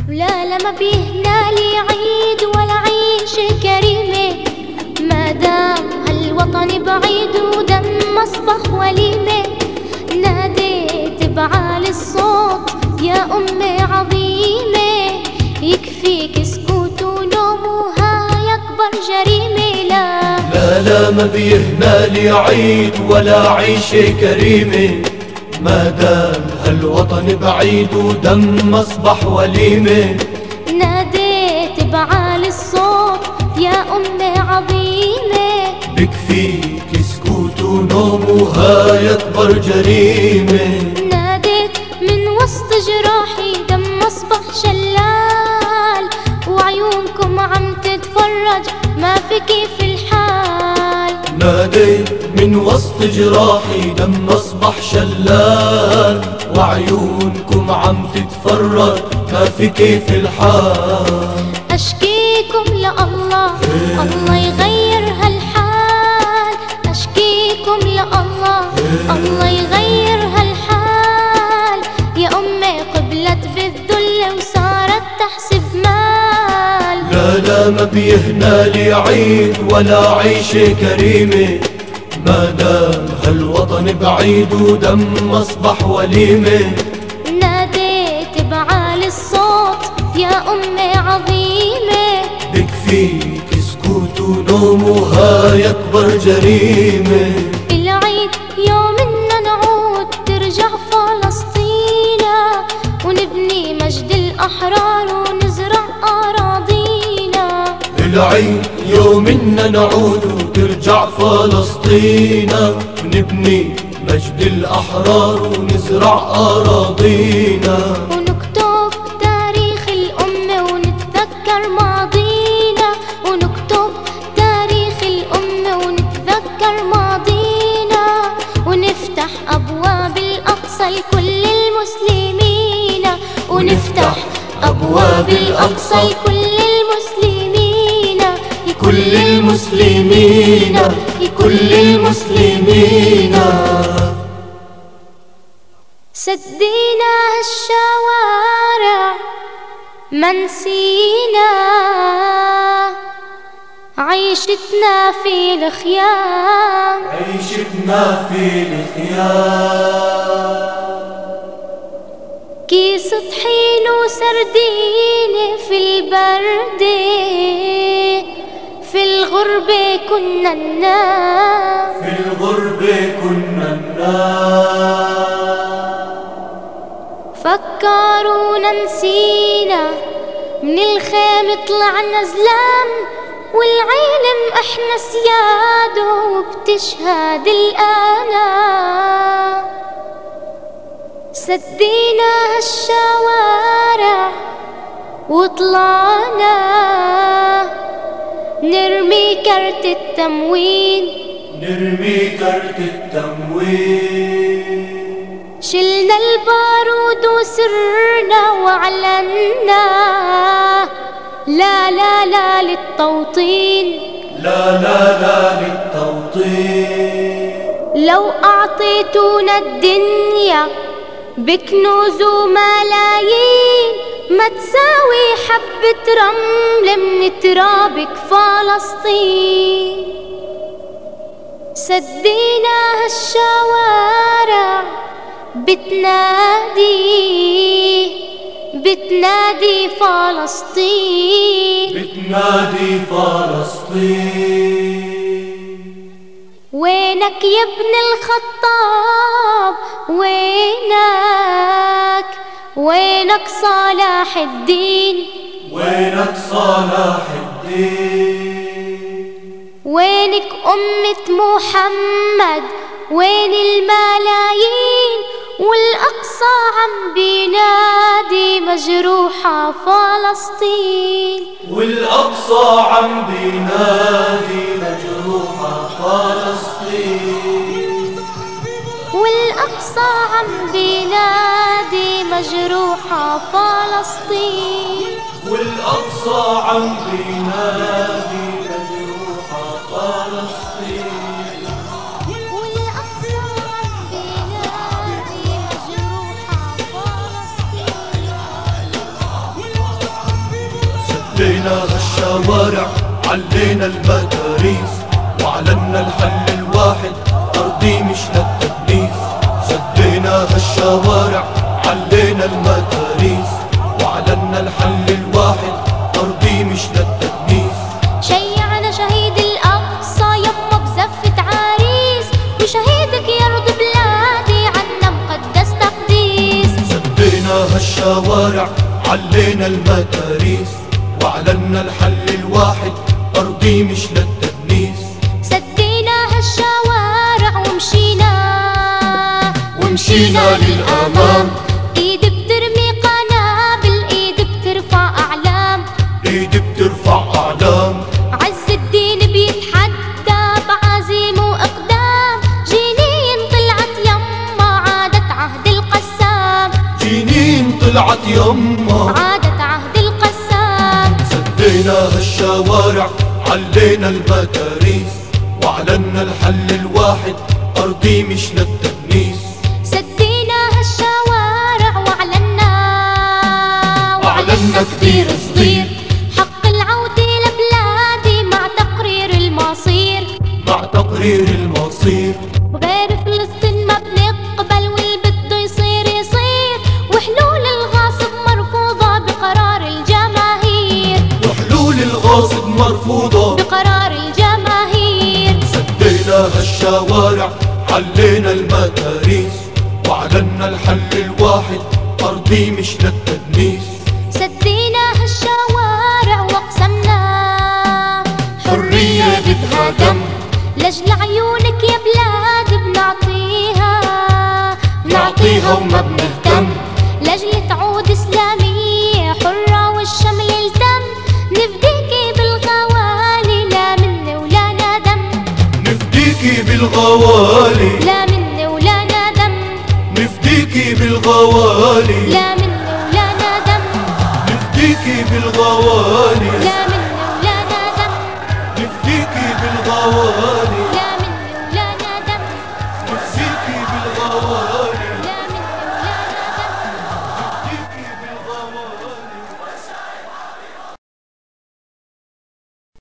لا لا ما بيهنا لي عيد ولا عيش كريمة، ما دام هالوطن بعيد ودم أصبح وليمة. ناديت بعالي الصوت يا أمي عظيمة، يكفيك سكوت ونوم وهاي أكبر جريمة. لا لا لا ما بيهنا لي عيد ولا عيشة كريمة، ما دام هالوطن بعيد ودم أصبح وليمة. ناديت بعالي الصوت يا أمي عظيمة، بكفيك سكوت ونوم وهاي أكبر جريمة. ناديت من وسط جراحي دم أصبح شلال، وعيونكم عم تتفرج ما في كيف الحال. ناديت من وسط جراحي دم أصبح شلال، وعيونكم عم تتفرج ما في كيف الحال. أشكيكم لله الله يغير هالحال، أشكيكم لله الله يغير هالحال. يا أمي قبلت بالذل وصارت تحسب مال. لا لا ما بيهنا لي عيد ولا عيشة كريمة، ما دام هالوطن بعيد ودم أصبح وليمة. ناديت بعالي الصوت يا أمي عظيمة، بكفيك سكوت ونوم وهاي أكبر جريمة. العيد يوم إننا نعود ترجع فلسطينا، ونبني مجد الأحرار ونزرع أراضينا. العيد يوم إننا نعود وترجع فلسطينا، ونبني مجد الأحرار ونزرع أراضينا. ونكتب تاريخ الأمة ونتذكر ماضينا، ونكتب تاريخ الأمة ونتذكر ماضينا. ونفتح أبواب الأقصى لكل المسلمين، ونفتح أبواب الأقصى لكل المسلمين، كل المسلمين كل المسلمين. سدينا هالشوارع ما نسينا عيشتنا في الخيام، عيشتنا في الخيام. كيس طحين وسردين في البرد، في الغربة كنا ننام، في الغربة كنا ننام. فكرونا نسينا من الخيم طلعنا زلام، والعالم احنا سياده وبتشهد الآلام. سدينا هالشوارع وطلعنا نرمي كرت التموين، نرمي كرت التموين. شلنا البارود وسرنا وعلنا لا لا لا للتوطين، لا لا لا للتوطين. لو أعطيتونا الدنيا بكنوز وملايين، ما تساوي حبة رمل من ترابك فلسطين. سدينا هالشوارع بتنادي فلسطين، بتنادي فلسطين. وينك يا ابن الخطاب وينك، وينك صلاح الدين، وينك صلاح الدين. وينك أمة محمد، وين الملايين، والأقصى عم بينادي مجروحة فلسطين، والأقصى عم بينادي مجروحة فلسطين. والأقصى عم بينادي مجروحة فلسطين، والأقصى عم بينادي مجروحة فلسطين. والأقصى عم بينادي مجروحة فلسطين. سديناها الشوارع علينا المداريس، وأعلنا الحل الواحد أرضي مش للتدنيس. سديناها الشوارع علينا المداريس، وأعلنا الحل الواحد أرضي مش للتدنيس. شيعنا شهيد الأقصى يما بزفة عريس، وشهيدك يرضي بلادي عنا مقدس تقديس. سديناها الشوارع علينا المداريس، وأعلنا الحل الواحد أرضي مش للتدنيس. سديناها الشوارع ومشينا للأمام. ايد بترمي قنابل، ايد بترفع أعلام، ايد بترفع أعلام. عز الدين بيتحدى بعزيم وإقدام. جنين طلعت يما عادت عهد القسام، جنين طلعت يما عادت عهد القسام. سديناها الشوارع علينا المداريس، وأعلنا الحل الواحد أرضي مش للتدنيس. سديناها الشوارع وأعلنا كبير صغير حق العودة لبلادي مع تقرير المصير، مع تقرير المصير. بغير فلسطين ما بنقبل واللي بده يصير يصير، وحلول الغاصب مرفوضة بقرار الجماهير، وحلول الغاصب مرفوضة بقرار الجماهير. سديناها الشوارع علينا المداريس، وأعلنا الحل الواحد أرضي مش للتدنيس. سديناها الشوارع واقسمنا حرية بدها دم، لأجل عيونك يا بلاد بنعطيها وما بنهتم. لأجل تعود إسلامية حرة والشمل التم، نفديكي بالغوالي لا مني ولا ندم. نفديكي بالغوالي لا مني ولا ندم، نفديكي بالغوالي لا مني ولا ندم، نفديكي بالغوالي لا مني ولا ندم. نفديكي بالغوالي.